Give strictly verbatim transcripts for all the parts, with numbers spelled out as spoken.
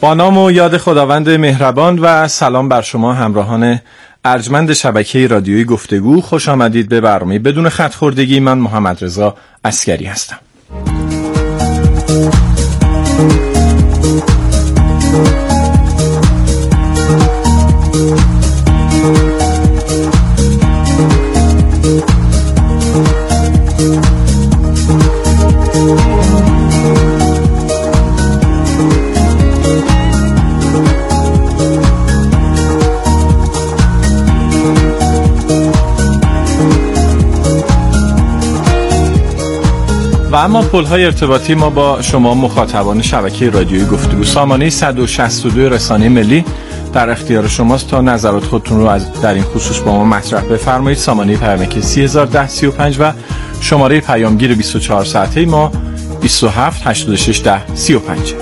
با نام و یاد خداوند مهربان و سلام بر شما همراهان ارجمند شبکه رادیویی گفتگو. خوش آمدید به برنامه بدون خط خوردگی. من محمد رضا عسگری هستم. و اما پل‌های ارتباطی ما با شما مخاطبان شبکه رادیویی گفتگو. سامانه صد و شصت و دو رسانه ملی در اختیار شماست تا نظرات خودتون رو از در این خصوص با ما مطرح بفرمایید. سامانه پیامکی سی هزار و ده سی و پنج و شماره پیامگیر بیست و چهار ساعته ما بیست و هفت هشتاد و شش ده سی و پنج.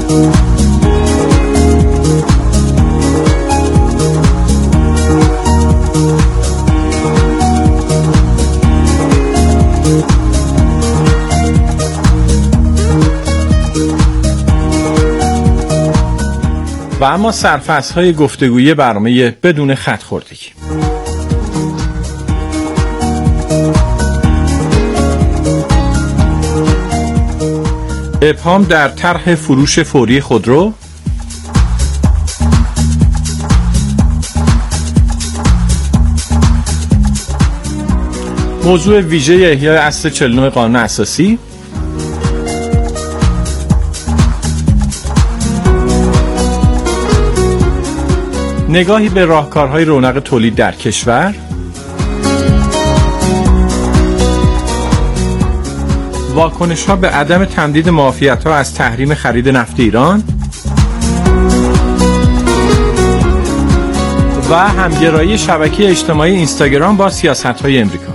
و اما سرفصل‌های گفتگویی برنامه بدون خط خوردگی. ابهام در طرح فروش فوری خودرو، موضوع ویژه احیای اصل چهل و نه قانون اساسی، نگاهی به راهکارهای رونق تولید در کشور، واکنش‌ها به عدم تمدید معافیت‌ها از تحریم خرید نفت ایران و همگرایی شبکه اجتماعی اینستاگرام با سیاست‌های امریکا.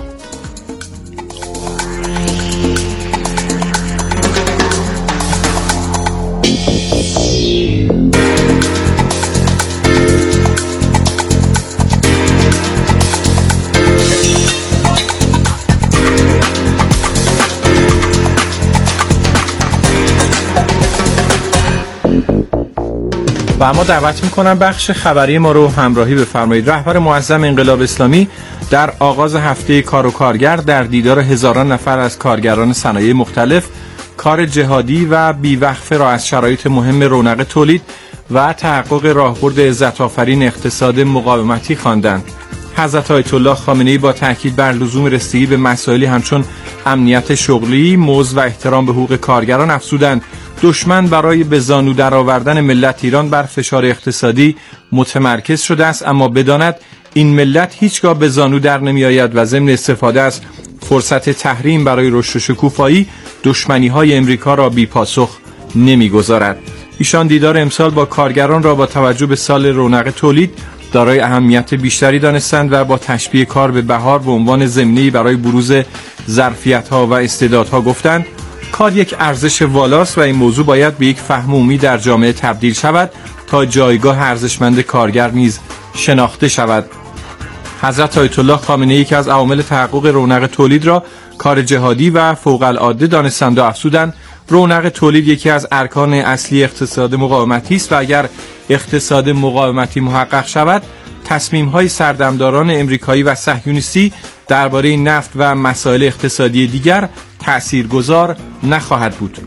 و اما دعوت میکنم بخش خبری ما رو همراهی بفرمایید. رهبر معظم انقلاب اسلامی در آغاز هفته کار و کارگر در دیدار هزاران نفر از کارگران صنایع مختلف کار جهادی و بیوقفه را از شرایط مهم رونق تولید و تحقق راهبرد عزت آفرین اقتصاد مقاومتی خواندند. حضرت آیت الله خامنه‌ای با تاکید بر لزوم رسیدگی به مسائلی همچون امنیت شغلی، مزد و احترام به حقوق کارگران افزودند دشمن برای به زانو درآوردن ملت ایران بر فشار اقتصادی متمرکز شده است، اما بداند این ملت هیچگاه به زانو در نمی آید و ضمن استفاده از فرصت تحریم برای رشد و شکوفایی دشمنی‌های امریکا را بی پاسخ نمی‌گذارد. ایشان دیدار امسال با کارگران را با توجه به سال رونق تولید دارای اهمیت بیشتری دانستند و با تشبیه کار به بهار به عنوان زمینه‌ای برای بروز ظرفیت‌ها و استعدادها گفتند کار یک ارزش والاست و این موضوع باید به یک فهم عمومی در جامعه تبدیل شود تا جایگاه ارزشمند کارگر نیز شناخته شود. حضرت آیت الله خامنه‌ای که از عوامل تحقق رونق تولید را کار جهادی و فوق العاده دانستند و افزودند رونق تولید یکی از ارکان اصلی اقتصاد مقاومتی است و اگر اقتصاد مقاومتی محقق شود تصمیم‌های سردمداران امریکایی و صهیونیستی درباره نفت و مسائل اقتصادی دیگر تأثیرگذار نخواهد بود.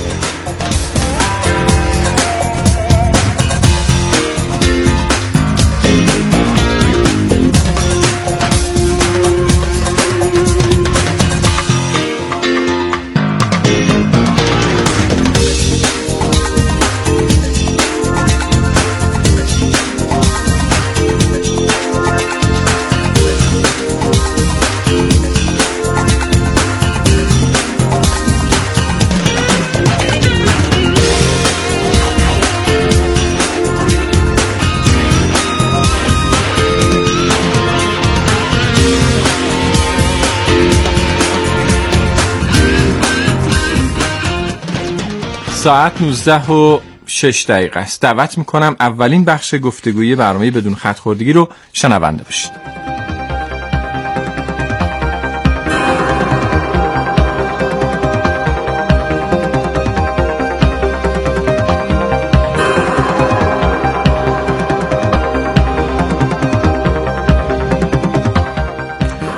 ساعت نوزده و شش دقیقه است. دعوت میکنم اولین بخش گفتگوی برنامه بدون خط خوردگی رو شنونده باشید.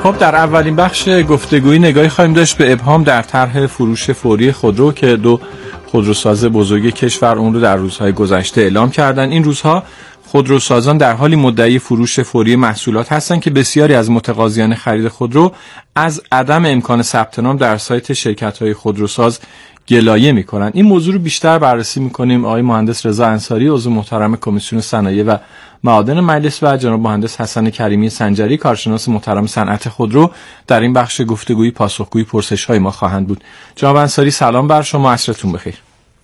خب در اولین بخش گفتگویی نگاهی خواهیم داشت به ابهام در طرح فروش فوری خودرو که دو خودروساز بزرگ کشور اون رو در روزهای گذشته اعلام کردن. این روزها خودروسازان در حالی مدعی فروش فوری محصولات هستند که بسیاری از متقاضیان خرید خودرو از عدم امکان ثبت نام در سایت شرکت‌های خودروساز گلایه می‌کنند. این موضوع رو بیشتر بررسی می‌کنیم. آقای مهندس رضا انصاری عضو محترم کمیسیون صنایع و معادن مجلس و جناب مهندس حسن کریمی سنجری کارشناس محترم صنعت خودرو در این بخش گفتگویی پاسخگوی پرسش‌های ما خواهند بود. جناب انصاری سلام بر شما، عصرتون بخیر.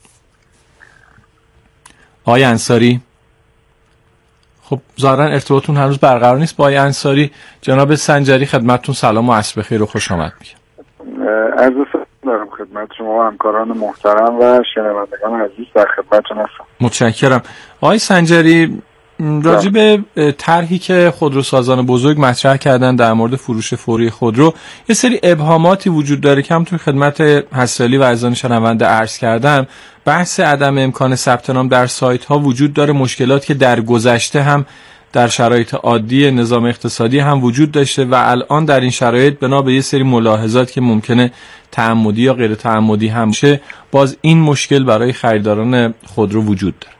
آقای انصاری، خب ظاهرا ارتباطتون هنوز برقرار نیست با آقای انصاری. جناب سنجری خدمتتون سلام و عصر بخیر و خوش آمد میگم. عرض سلام دارم خدمت شما و همکاران محترم و شنوندگان عزیز در خدمتتون هستم. متشکرم. آقای سنجری، راجع به طرحی که خودروسازان بزرگ مطرح کردن در مورد فروش فوری خودرو یه سری ابهاماتی وجود داره که همونطور خدمت حسالی و عزیزان شنونده عرض کردم، بحث عدم امکان ثبت نام در سایت ها وجود داره، مشکلاتی که در گذشته هم در شرایط عادی نظام اقتصادی هم وجود داشته و الان در این شرایط بنا به یه سری ملاحظات که ممکنه تعمدی یا غیر تعمدی هم شه، باز این مشکل برای خریداران خودرو وجود داره.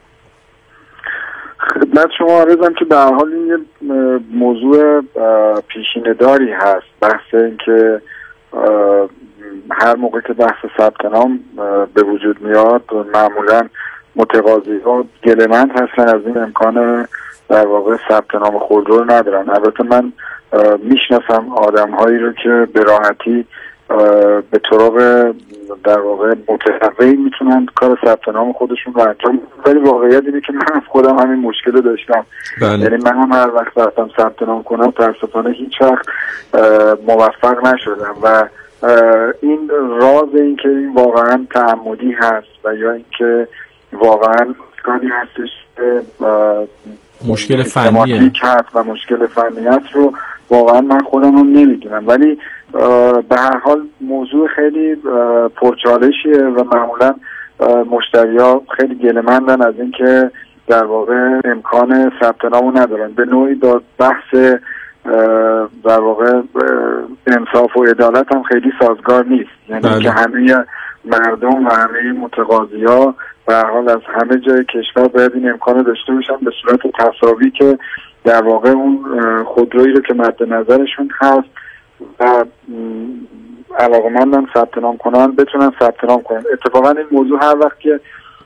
خدمت شما عرضم که در حال این یه موضوع پیشینه داری هست، بحث این که هر موقع که بحث ثبت نام به وجود میاد معمولا متقاضی ها گله‌مند هستن از این امکان در واقع ثبت نام خودرو رو ندارن. البته من میشناسم آدم هایی رو که به راحتی به طرق در واقع متنوعی میتونن کار ثبت نام خودشون رو انجام بدن، ولی واقعیت اینه که من خودم همین مشکل رو داشتم. بله. یعنی من هم هر وقت رفتم ثبت نام کنم متاسفانه هیچ وقت موفق نشدم و این راز این که این واقعا تعمدی هست و یا اینکه واقعا کاری هستش مشکل فنیه هست و مشکل فنی هست رو واقعا من خودم هم نمیدونم، ولی به هر حال موضوع خیلی پرچالشیه و معمولا مشتری‌ها خیلی گله‌مندن از این که در واقع امکان ثبت نامو ندارن. به نوعی با بحث در واقع انصاف و عدالت هم خیلی سازگار نیست، یعنی بله. که همه مردم و همه متقاضی‌ها به هر حال از همه جای کشور باید این امکان داشته باشن به صورت تساوی که در واقع اون خودرویی رو که مد نظرشون هست و علاقه‌مندن ثبت نام کنن بتونن ثبت نام کنن. اتفاقا این موضوع هر وقت که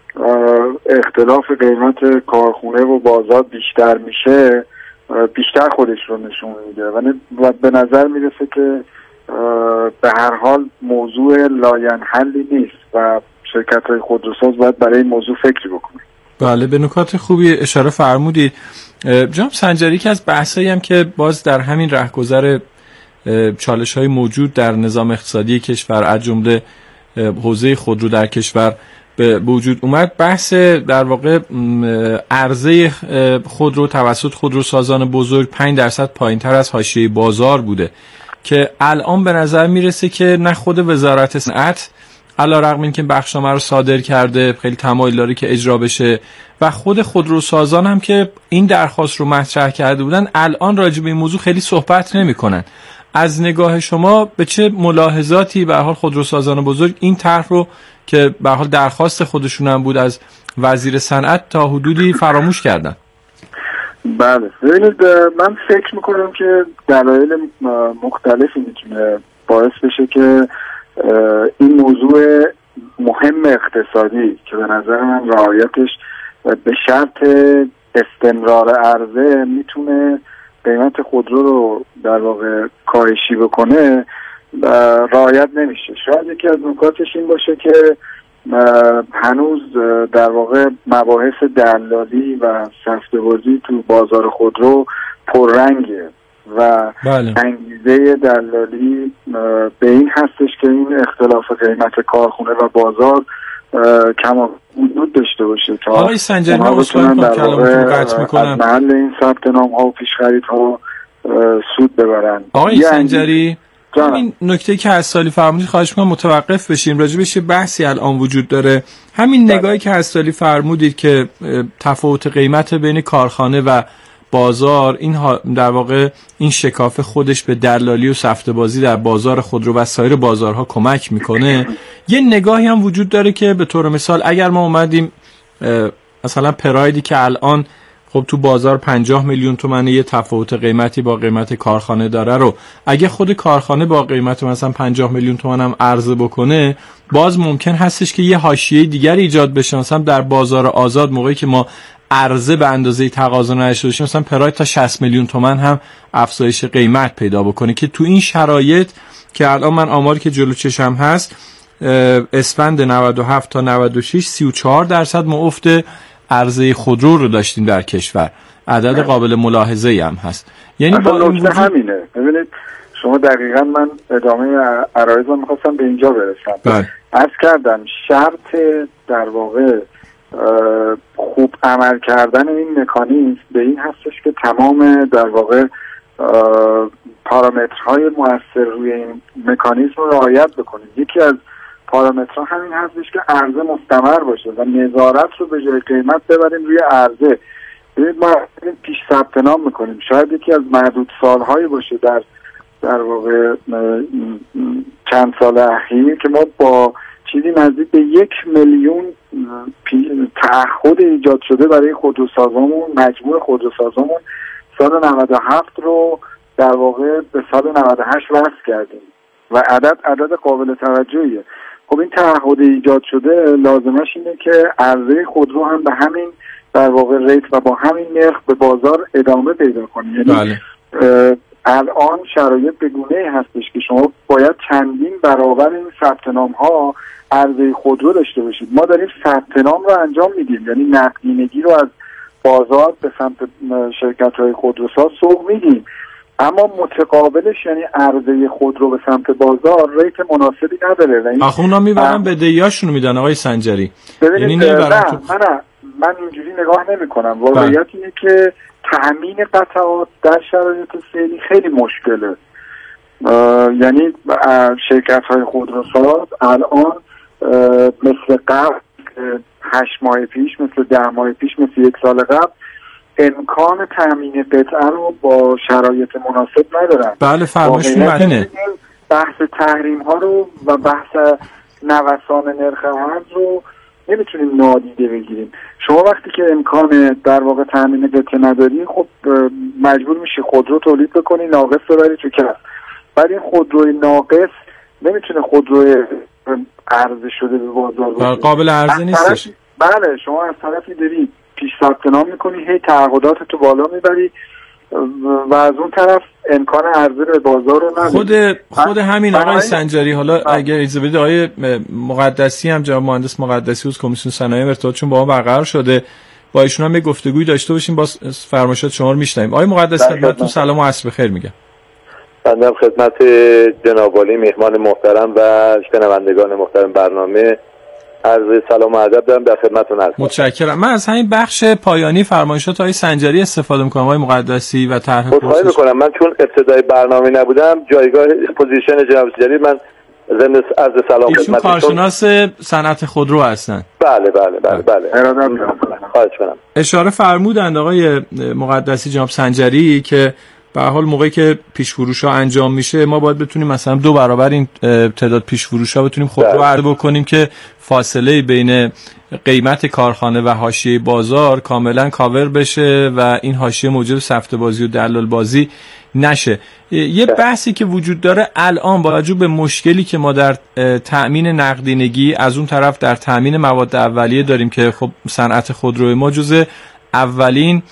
اختلاف قیمت کارخونه و بازار بیشتر میشه بیشتر خودش رو نشون میده و به نظر میرسه که به هر حال موضوع لاینحلی نیست و شرکت‌های خودروساز باید برای این موضوع فکر بکنه. بله، به نکات خوبی اشاره فرمودید. جناب سنجری، که از بحثایی هم که باز در همین رهگذر چالش‌های موجود در نظام اقتصادی کشور از جمله حوزه خودرو در کشور به وجود اومد، بحث در واقع عرضه خودرو توسط خودروسازان بزرگ پنج درصد پایین‌تر از حاشیه بازار بوده که الان به نظر میرسه که نه خود وزارت صنعت علیرغم اینکه بخشنامه رو صادر کرده خیلی تمایل داره که اجرا بشه و خود خودروسازان هم که این درخواست رو مطرح کرده بودن الان راجع به این موضوع خیلی صحبت نمی‌کنن. از نگاه شما به چه ملاحظاتی به حال خودروسازان بزرگ این طرح رو که به حال درخواست خودشون هم بود از وزیر صنعت تا حدودی فراموش کردن؟ بله، ببینید من فکر میکنم که دلایل مختلفی میتونه باعث بشه که این موضوع مهم اقتصادی که به نظر من رعایتش به شرط استمرار عرضه میتونه قیمت خودرو رو در واقع کاهشی بکنه رعایت نمیشه. شاید یکی از نکاتش این باشه که هنوز در واقع مباحث دلالی و سفته‌بازی تو بازار خودرو پررنگه و بله. انگیزه دلالی به این هستش که این اختلاف قیمت کارخونه و بازار کم وجود داشته باشه تا آقای سنجری من اصلا کلامتون قطع میکنم از محل این ثبت نام ها و پیش خرید ها سود ببرن. آقای سنجری همین نکته که از سالی فرمودید خواهش میکنم متوقف بشیم، راجع بهش بحثی الان وجود داره. همین نگاهی که از سالی فرمودید که تفاوت قیمت بین کارخانه و بازار این در واقع این شکاف خودش به دلالی و سفته بازی در بازار خودرو و سایر بازارها کمک میکنه. یه نگاهی هم وجود داره که به طور مثال اگر ما اومدیم مثلا پرایدی که الان خب تو بازار پنجاه میلیون تومانه یه تفاوت قیمتی با قیمت کارخانه داره رو اگه خود کارخانه با قیمت مثلا پنجاه میلیون تومان هم عرضه بکنه، باز ممکن هستش که یه حاشیه دیگری ایجاد بشه. مثلا در بازار آزاد موقعی که ما عرضه به اندازه تقاضا نداشته باشیم، مثلا پراید تا شصت میلیون تومان هم افزایش قیمت پیدا بکنه که تو این شرایط که الان من آماری که جلو چشم هست اسفند نود و هفت تا نود و شش سی و چهار درصد ما افت عرضه خودرو رو داشتیم در کشور. عدد قابل ملاحظه‌ای هم هست. یعنی با این وجود همینه. ببینید شما دقیقاً من ادامه عرایضم می‌خواستم به اینجا برسم. عرض کردم شرط در واقع خوب عمل کردن این مکانیزم به این هستش که تمام در واقع پارامترهای مؤثر روی این مکانیزم رو رعایت بکنید. یکی از پارامترها همین هستش که عرضه مستمر باشه و نظارت رو به جای قیمت ببریم روی عرضه. ببینید ما پیش ثبت نام میکنیم، شاید یکی از معدود سالهایی باشه در در واقع چند سال اخیر که ما با چیزی نزدیک به یک میلیون تعهد ایجاد شده برای خودروسازامون، مجموع خودروسازامون سال نود و هفت رو در واقع به سال نود و هشت وصل کردیم و عدد عدد قابل توجهیه. خب این تعهد ایجاد شده لازمش اینه که عرضه خودرو هم به همین در واقع ریت و با همین نرخ به بازار ادامه پیدا کنه. یعنی بله. الان شرایط به گونه‌ای هستش که شما باید چندین برابر این ثبت نام ها عرضه خودرو داشته باشید. ما داریم ثبت نام رو انجام میدیم، یعنی نقدینگی رو از بازار به سمت شرکت‌های خودروساز سوق میدیم، اما متقابلش یعنی عرضه خودرو به سمت بازار ریت مناسبی نداره. آخه اونا میبرن بدهیاشونو میدن آقای سنجری. یعنی نه نه تو... من من اینجوری نگاه نمی‌کنم. واقعیت اینه که تأمین قطعات در شرایط فعلی خیلی مشکله. یعنی شرکت‌های خودروساز الان مثل قبل هشت ماه پیش، مثل ده ماه پیش، مثل یک سال قبل امکان تامین قطعه رو با شرایط مناسب ندارن. بله فرمایشتون متینه. بحث تحریم ها رو و بحث نوسان نرخ ارز رو نمیتونیم نادیده بگیریم. شما وقتی که امکان در واقع تامین قطعه نداری، خب مجبور میشی خودرو تولید بکنی، ناقص ببری تو کف. بعد این خودروی ناقص نمیتونه خودروی عرضه شده به بازار باشه، قابل عرضه نیستش. بله شما از طرفی داری پیش ثبت نام میکنی، هی تعهدات تو بالا میبری و از اون طرف امکان عرضه به بازار رو نداری. خود خود همین آقای سنجری، حالا اگر اجازه بدید آقای مقدسی هم، جناب مهندس مقدسی از کمیسیون صنایع ارتباطشون با ما برقرار شده، با ایشون هم یه گفتگویی داشته باشیم، باز فرمایشات شما رو میشنویم. آقای مقدسی خدمتتون سلام و عصر بخیر میگم. بنده خدمت جناب عالی مهمان محترم و شنوندگان محترم برنامه عرض سلام و ادب دارم، در خدمتتون هستم. متشکرم. من از همین بخش پایانی فرمایشات های سنجری استفاده می‌کنم آقای مقدسی و طرح خواهش می‌کنم. من چون ابتدای برنامه نبودم، جایگاه پوزیشن جناب سنجری من ضمن عرض سلام خدمتتون. ایشون کارشناس صنعت خودرو هستن. بله بله بله بله. خواهش می‌کنم. اشاره فرمودند آقای مقدسی جناب سنجری که به هر حال موقعی که پیش فروش ها انجام میشه ما باید بتونیم مثلا دو برابر این تعداد پیش فروش ها بتونیم خودرو عرضه بکنیم که فاصله بین قیمت کارخانه و حاشیه بازار کاملا کاور بشه و این حاشیه موجب سفته بازی و دلال بازی نشه. یه بحثی که وجود داره الان با توجه به مشکلی که ما در تأمین نقدینگی از اون طرف در تأمین مواد اولیه داریم که خب صنعت خودرو ما جزء اولین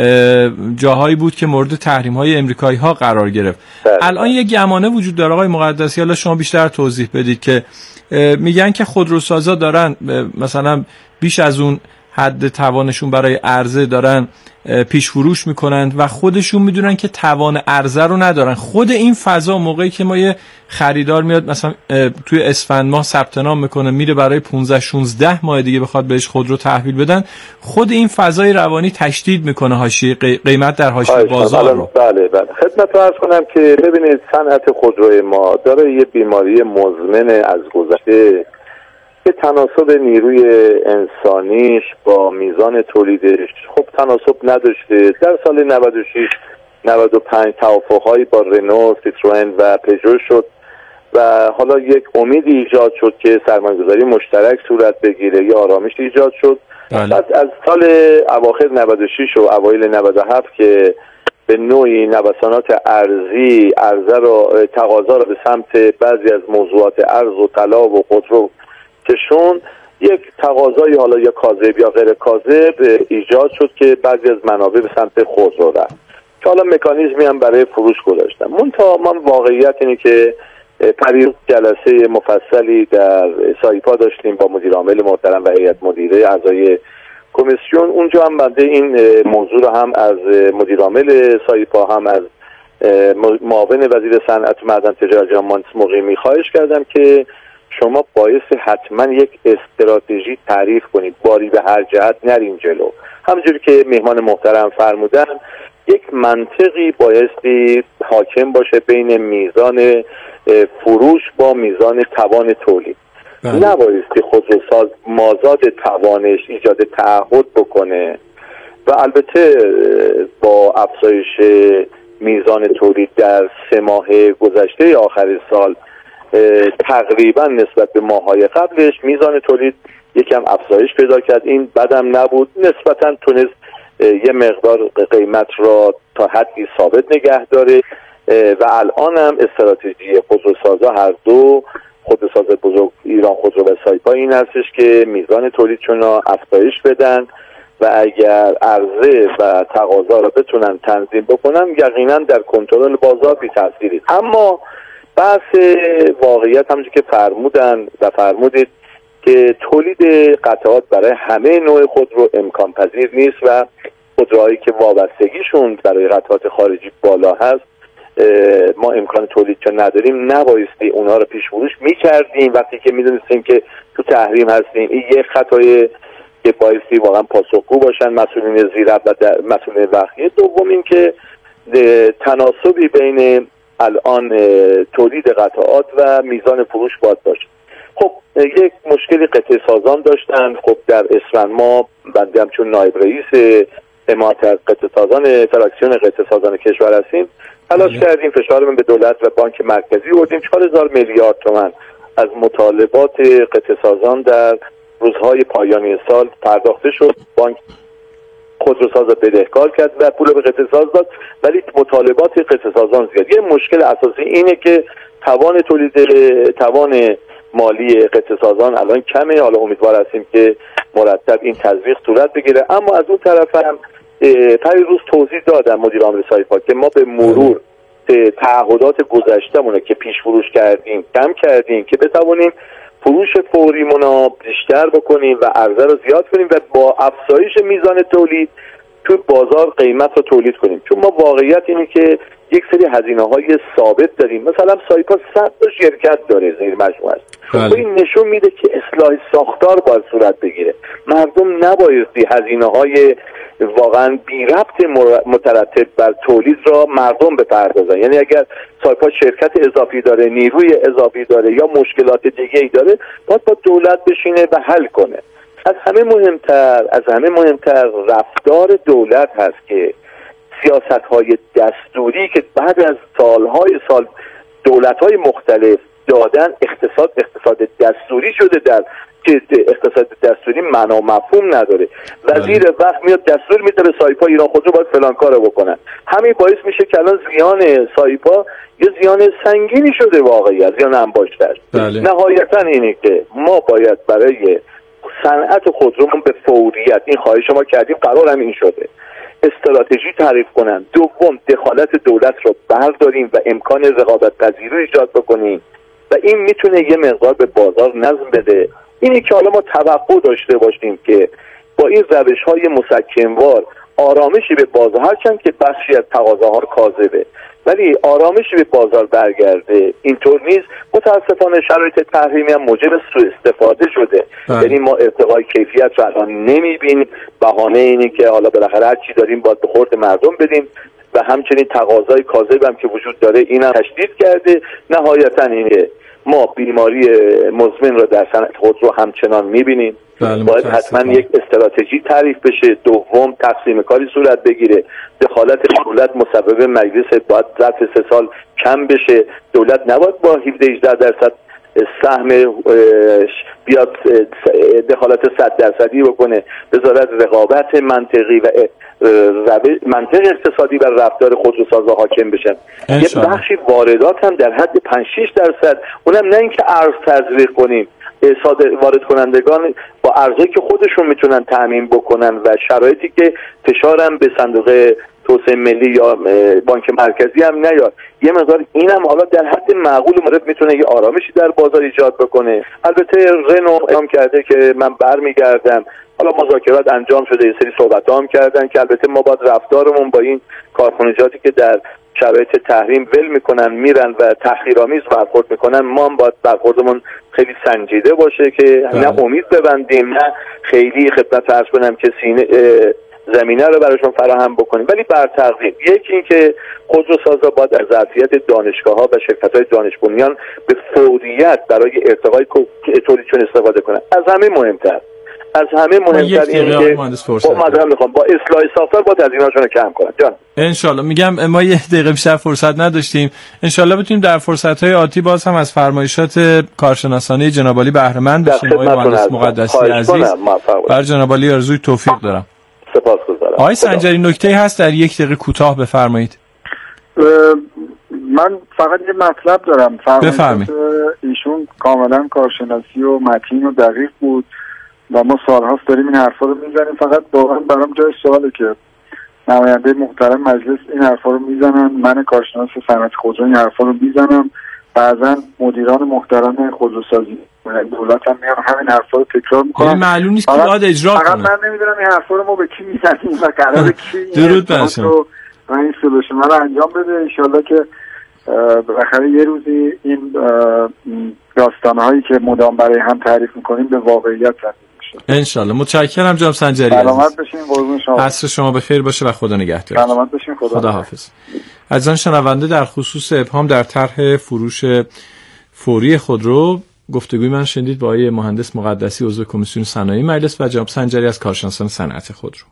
جاهایی بود که مورد تحریم های امریکایی ها قرار گرفت. الان یه گمانه وجود داره آقای مقدسی، حالا شما بیشتر توضیح بدید، که میگن که خودروسازا دارن مثلا بیش از اون حد توانشون برای عرضه دارن پیش فروش میکنن و خودشون میدونن که توان عرضه رو ندارن. خود این فضا موقعی که ما یه خریدار میاد مثلا توی اسفند ماه ثبت نام میکنه میره برای پانزده شانزده ماه دیگه بخواد بهش خودرو تحویل بدن، خود این فضای روانی تشدید میکنه حاشیه قیمت در حاشیه بازار رو. بله بله خدمتتون عرض کنم که ببینید صنعت خودروی ما داره یه بیماری مزمن از گذشته اینکه تناسب نیروی انسانیش با میزان تولیدش خب تناسب نداشته. در سال نود و شش نود و پنج توافق‌هایی با رنو، سیتروئن و پژو شد و حالا یک امیدی ایجاد شد که سرمایه‌گذاری مشترک صورت بگیره، یا آرامش ایجاد شد. بعد از سال اواخر نود و شش و اوایل نود و هفت که به نوعی نوسانات ارزی عرضه رو تقاضا رو به سمت بعضی از موضوعات ارز و طلا و خودرو کشون، یک تقاضای حالا یا کاذب یا غیر کاذب ایجاد شد که بعضی از منابع به سمت خودرو رفت که حالا مکانیزمی هم برای فروش گذاشتن. منتها من واقعیت اینه که پریروز جلسه مفصلی در سایپا داشتیم با مدیر عامل محترم و هیئت مدیره اعضای کمیسیون. اونجا هم بنده این موضوع رو هم از مدیر عامل سایپا هم از معاون وزیر صنعت و معدن تجارت جناب مهندس مقیمی خواهش کردم که شما باعث حتما یک استراتژی تعریف کنید، باری به هر جهت نریم جلو. همونجوری که مهمان محترم فرمودن یک منطقی بایستی حاکم باشه بین میزان فروش با میزان توان تولید. نبایستی خودروساز مازاد توانش ایجاد تعهد بکنه و البته با افزایش میزان تولید در سه ماه گذشته آخر سال تقریبا نسبت به ماه‌های قبلش میزان تولید یکم افزایش پیدا کرد. این بدم نبود، نسبتا تونست یه مقدار قیمت را تا حدی ثابت نگه داره و الان هم استراتژی خودروسازها هر دو خودروساز بزرگ ایران خودرو و سایپا این هستش که میزان تولیدشون را افزایش بدن و اگر عرضه و تقاضا را بتونن تنظیم بکنن یقینا در کنترل بازار بی تأثیری. اما بحث واقعیت همونجوری که فرمودن و فرمودید که تولید قطعات برای همه نوع خودرو امکان پذیر نیست و خودروهایی که وابستگیشون برای قطعات خارجی بالا هست ما امکان تولید چون نداریم نبایستی اونا رو پیش فروش میکردیم وقتی که میدونستیم که تو تحریم هستیم. این یک خطای که بایستی واقعا پاسخگو باشن مسئولین زیربط و مسئولین وقیه. دوم این که تناسبی بین الان تولید قطعات و میزان فروش باید باشه. خب یک مشکلی قطعه سازان داشتن. خب در اسفند ما بنده هم چون نایب رئیس حمایت از قطعه سازان فراکسیون قطعه سازان کشور هستیم تلاش کردیم فشارمون به دولت و بانک مرکزی بردیم. چهار هزار میلیارد تومان از مطالبات قطعه سازان در روزهای پایانی سال پرداخته شد. بانک خودروساز را بدهکار کرد و پول به قطعه ساز داد ولی مطالبات قطعه سازان زیاد. یه مشکل اساسی اینه که توان تولید توان مالی قطعه سازان الان کمه. حالا امیدوار هستیم که مرتب این تزریق صورت بگیره. اما از اون طرف هم پریروز توضیح دادم مدیر عامل سایپا که ما به مرور تعهدات گذشته‌مون که پیش فروش کردیم کم کردیم که بتوانیم فروش فوریمون رو بیشتر بکنیم و عرضه رو زیاد کنیم و با افزایش میزان تولید تو بازار قیمت رو تولید کنیم. چون ما واقعیت اینه که یک سری هزینه‌های ثابت داریم. مثلا سایپا صد تا شرکت داره زیر مجموعه است. خب این نشون میده که اصلاح ساختار باید صورت بگیره. مردم نبایستی هزینه‌های واقعا بی ربط مترتب بر تولید را مردم بپردازن. یعنی اگر سایپا شرکت اضافی داره، نیروی اضافی داره یا مشکلات دیگه‌ای داره، باید با دولت بشینه و حل کنه. از همه مهمتر از همه مهمتر رفتار دولت هست که سیاست‌های دستوری که بعد از سالهای سال دولت‌های مختلف دادن اقتصاد اقتصاد دستوری شده در که اقتصاد دستوری معنا و مفهوم نداره. وزیر وقت میاد دستور میده به سایپا ایران خودرو باید فلان کارو بکنن. همین باعث میشه که الان زیان سایپا یه زیان سنگینی شده واقعی از زیان انباشتر. نهایتا اینه که ما باید برای صنعت خودرومون به فوریت این خواهش ما کردیم قرار هم این شده استراتژی تعریف کنن. دوم دخالت دولت رو برداریم و امکان رقابت پذیری ایجاد بکنیم و این میتونه یه مقدار به بازار نظم بده. اینی که حالا ما توقع داشته باشیم که با این روش‌های مسکنوار آرامشی به بازار، هرچند که بخشی از تقاضاها کاذبه ولی آرامشی به بازار برگرده اینطور نیست. متاسفانه شرایط تحریمی هم موجب سوء استفاده شده. یعنی ما ارتقای کیفیت رو الان نمیبینیم. بهانه اینه که حالا بالاخره هر چی داریم باید به خورد مردم بدیم و همچنین تقاضای کاذب هم که وجود داره اینا تشدید کرده. نهایتا اینه ما بیماری مزمن رو در صنعت خودرو همچنان میبینیم. باید حتما یک استراتژی تعریف بشه. دوم، تقسیم کاری صورت بگیره. دخالت دولت مسبب مجلس باید ظرف سه سال کم بشه. دولت نباید با هفده هجده درصد سهم بیاد دخالت صد درصدی بکنه، بذارد رقابت منطقی و منطق اقتصادی بر رفتار خودروسازا حاکم بشن. یه بخشی واردات هم در حد پنج شش درصد، اونم نه اینکه ارز تزریق کنیم، وارد کنندگان با ارزی که خودشون میتونن تامین بکنن و شرایطی که فشارم به صندوق توسعه ملی یا بانک مرکزی هم نیاد. یه مقدار اینم حالا در حد معقول مورد میتونه یه آرامشی در بازار ایجاد بکنه. البته رنو اعلام کرده که من برمیگردم، حالا مذاکرات انجام شده، یه سری صحبت‌ها هم کردن که البته ما باید رفتارمون با این کارخانجاتی که در شرایط تحریم ول میکنن میرن و تحقیرآمیز برخورد میکنن، ما هم باید برخوردمون خیلی سنجیده باشه که بله. نه امید ببندیم نه خیلی خدمت عرض کنم که سینه زمینه رو براشون فراهم بکنیم. ولی بر تقدیم یکی این که خودروسازا باید از ظرفیت دانشگاه‌ها و شرکت‌های دانش بنیان به فوریت برای ارتقای تولیدشون استفاده کنن. از همه مهمتر از همه مهمتر این که ما میخوام با اصلاح ساختار با هزینه‌هاشون رو کم کنن. جان ان شاءالله. میگم ما یه دقیقه بیشتر فرصت نداشتیم، ان شاءالله بتونیم در فرصت‌های آتی باز هم از فرمایشات کارشناسانه جناب عالی بهره مند بشیم. آقای مهندس مقدسی عزیز، بر جناب عالی آرزوی توفیق دارم. سپاسگزارم. آقای سنجری نکته‌ای هست در یک دقیقه کوتاه بفرمایید. من فقط یه مطلب دارم. بفرمایید. ایشون کاملا کارشناسی و متین و دقیق بود و ما سالهاست داریم این حرفا رو میزنیم. فقط واقعا برام جای سواله که نماینده محترم مجلس این حرفا رو میزنن، من کارشناس صنعت خودرو این حرفا رو میزنم، بعضا مدیران محترم خودروسازی دولت هم میان همین حرفا رو تکرار میکنن. یعنی معلوم نیست که باید اجرا کنه. فقط من نمیدونم این حرفا رو ما به کی میزنیم و قراره کی درود بر شما این سولوشن رو انجام بده. ان شاءالله که بالاخره یه روزی این داستانهایی که مدام برای هم تعریف میکنیم به واقعیت تبدیل بشه. ان شاءالله. متشکرم جناب سنجری. سلامت باشین. قربون شما. عصر شما بخیر باشه و خدا نگهدار. سلامت باشین. خدا, خدا حافظ. عزیزان شنونده، در خصوص ابهام در طرح فروش فوری خودرو گفتگوی من شنیدید با آقای مهندس مقدسی عضو کمیسیون صنایع مجلس و جناب سنجری از کارشناسان صنعت خودرو.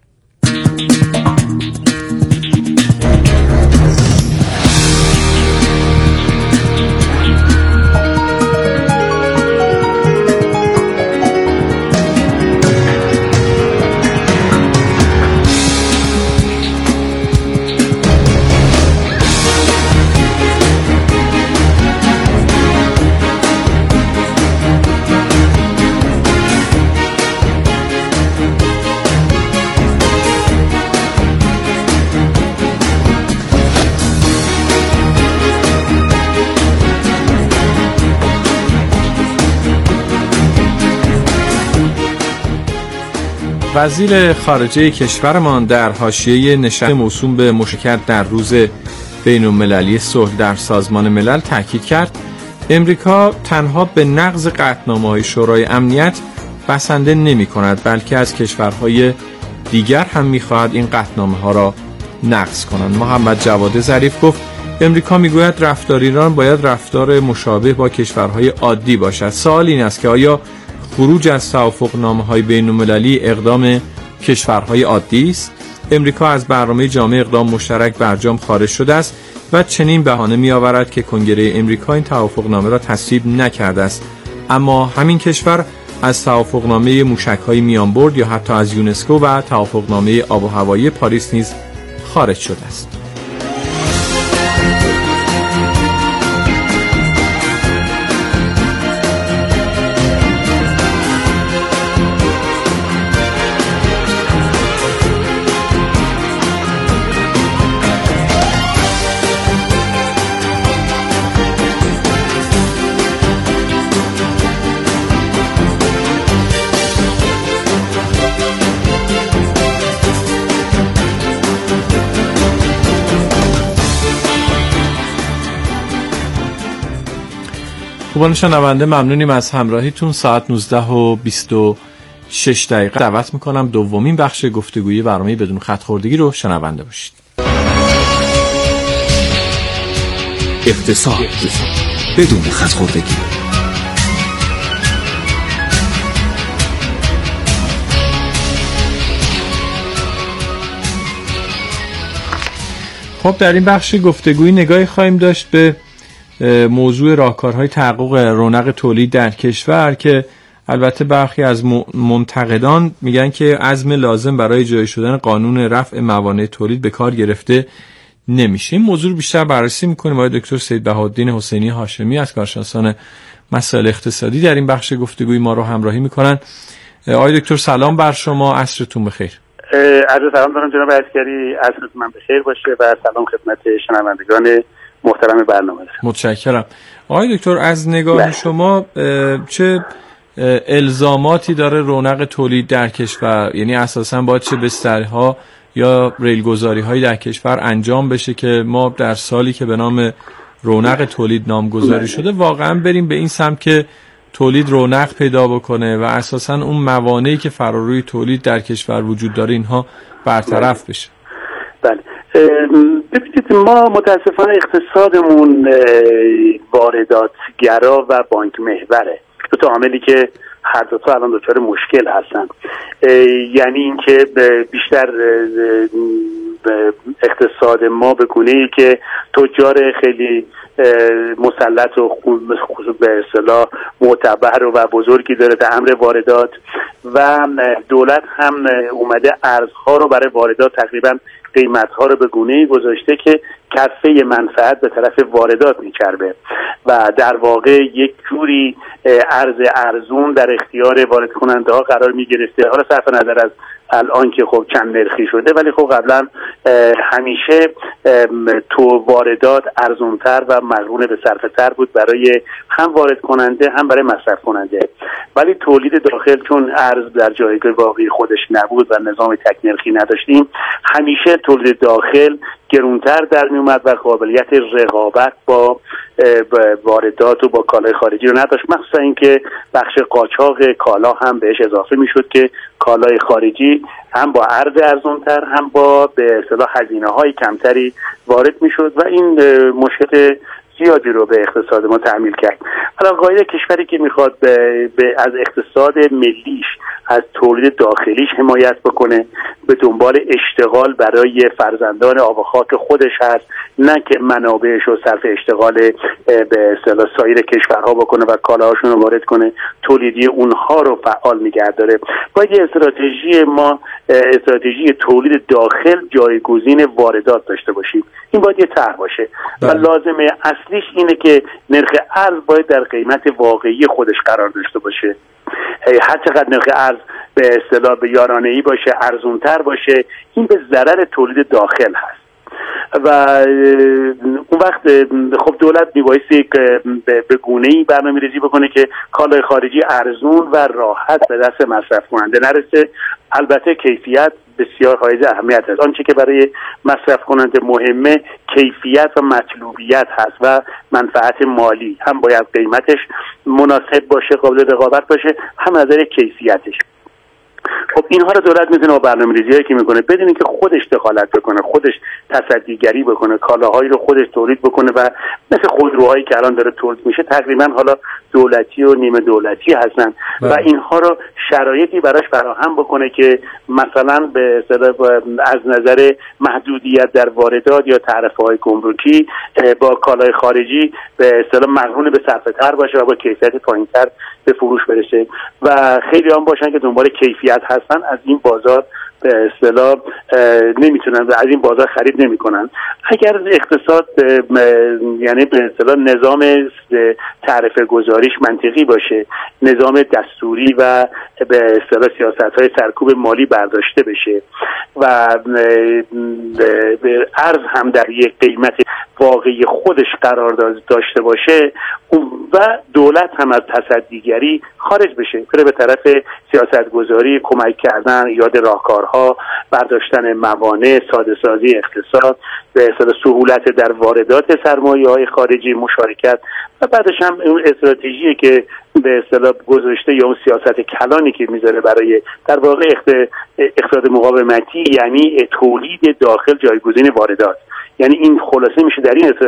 وزیر خارجه کشورمان در حاشیه نشست موسوم به مشارکت در روز بین‌المللی صلح در سازمان ملل تاکید کرد امریکا تنها به نقض قطعنامه‌های شورای امنیت بسنده نمی‌کند، بلکه از کشورهای دیگر هم می‌خواهد این قطعنامه‌ها را نقض کنند. محمد جواد ظریف گفت امریکا می‌گوید رفتار ایران باید رفتار مشابه با کشورهای عادی باشد. سوال این است که آیا خروج از توافقنامه‌های بین‌المللی اقدام کشورهای عادی است؟ امریکا از برنامه جامع اقدام مشترک برجام خارج شده است و چنین بهانه می‌آورد که کنگره امریکا این توافقنامه را تصویب نکرده است، اما همین کشور از توافقنامه موشک‌های میانبرد یا حتی از یونسکو و توافقنامه آب و هوایی پاریس نیز خارج شده است. خوبان شنونده، ممنونیم از همراهیتون. ساعت نوزده و بیست و شش دقیقه دعوت میکنم دومین بخش گفتگویی برنامه بدون خط خوردگی رو شنونده باشید. اقتصاد بدون خودخوردگی. خب در این بخش گفتگویی نگاهی خواهیم داشت به موضوع راهکارهای تحقق رونق تولید در کشور که البته برخی از منتقدان میگن که عزم لازم برای جاری شدن قانون رفع موانع تولید به کار گرفته نمیشه. این موضوع رو بیشتر بررسی میکنیم با دکتر سید بهاءالدین حسینی هاشمی از کارشناسان مسائل اقتصادی در این بخش گفتگوی ما رو همراهی میکنن. آقای دکتر سلام بر شما، عصرتون بخیر. عرض سلام دارم جناب عسکری، عصرتون من بخیر باشه و سلام خدمت شنوندگان محترم برنامه. متشکرم. آقای دکتر از نگاه بله. شما چه الزاماتی داره رونق تولید در کشور؟ یعنی اساساً باید چه بسترها یا ریلگذاری هایی در کشور انجام بشه که ما در سالی که به نام رونق تولید نامگذاری شده واقعا بریم به این سمت که تولید رونق پیدا بکنه و اساساً اون موانعی که فراروی تولید در کشور وجود داره اینها برطرف بشه؟ بله. ببینید ما متاسفانه اقتصادمون وارداتگرا و بانک محوره، دو تا عاملی که هر دو تا الان دچار مشکل هستن. یعنی اینکه بیشتر اقتصاد ما به گونه‌ای که تجار خیلی مسلط و خصوص به اصطلاح معتبر و بزرگی داره در امر واردات و دولت هم اومده ارزها رو برای واردات تقریبا قیمت‌ها رو به گونه‌ای گذاشته که کفه منفعت به طرف واردات میچربه و در واقع یک جوری ارز ارزون در اختیار وارد کننده ها قرار میگرفته. حالا صرف نظر از الان که خب چند نرخی شده، ولی خب قبلا همیشه تو واردات ارزونتر و مقرون به صرفه تر بود برای هم وارد کننده هم برای مصرف کننده، ولی تولید داخل چون ارز در جایگاه واقعی خودش نبود و نظام تک نرخی نداشتیم، همیشه تولید داخل گرونتر در می اومد و قابلیت رقابت با واردات و با کالای خارجی رو نداشت، مخصوصا اینکه بخش قاچاق کالا هم بهش اضافه میشد که کالای خارجی هم با عرض ارزان‌تر هم با به اصطلاح هزینه‌های کمتری وارد میشد و این مشکل زیادی رو به اقتصاد ما تحمیل کرد. حالا قاعده کشوری که میخواد به, به از اقتصاد ملیش از تولید داخلیش حمایت بکنه، به دنبال اشتغال برای فرزندان آب و خاک خودش هست، نه که منابعش رو صرف اشتغال به اصطلاح سایر کشورها بکنه و کالاهاشون رو وارد کنه، تولیدی اونها رو فعال نگه داره. باید یه استراتژی ما استراتژی تولید داخل جایگزین واردات داشته باشیم. این باید یه طرح باشه و لازمه اصلیش اینه که نرخ ارز باید در قیمت واقعی خودش قرار داشته باشه. هر چقدر نرخ ارز به اصطلاح به یارانه‌ای باشه، ارزونتر باشه، این به ضرر تولید داخل هست و اون وقت خب دولت میبایستی به گونه‌ای برنامه‌ریزی بکنه که کالای خارجی ارزون و راحت به دست مصرف کننده نرسه. البته کیفیت بسیار حائز اهمیت است. آنچه که برای مصرف کننده مهمه کیفیت و مطلوبیت هست و منفعت مالی، هم باید قیمتش مناسب باشه، قابل رقابت باشه، هم از نظر کیفیتش. خب اینها رو دولت میتونه با برنامه‌ریزی‌هایی که میکنه بدون اینکه خودش دخالت بکنه، خودش تصدیگری بکنه، کالاهایی رو خودش تولید بکنه و مثل خودروهایی که الان داره تولید میشه تقریبا حالا دولتی و نیمه دولتی هستن و اینها رو شرایطی براش فراهم بکنه که مثلا به اصطلاح از نظر محدودیت در واردات یا تعرفه‌های گمرکی با کالای خارجی به اصطلاح مقرون به صرفه تر باشه و با کیفیت پایینتر به فروش برسه و خیلی هم باشن که دنبال کیفیت هستن، از این بازار به اصطلاح نمیتونن و از این بازار خرید نمیکنن. اگر اقتصاد یعنی به اصطلاح نظام تعرفه گذاریش منطقی باشه، نظام دستوری و به اصطلاح سیاست‌های سرکوب مالی برداشته بشه و ارز هم در یک قیمت واقعی خودش قرار داشته باشه و دولت هم از تصدیگری خارج بشه، بره به طرف سیاست‌گذاری، کمک کردن، ایجاد راهکارها، برداشتن موانع، ساده سازی اقتصاد، به اصطلاح سهولت در واردات سرمایه‌های خارجی، مشارکت و بعدش هم اون استراتژی که به اصطلاح گذاشته یا اون سیاست کلانی که میذاره برای در واقع اقتصاد مقاومتی، یعنی تولید داخل جایگزین واردات. یعنی این خلاصه میشه در این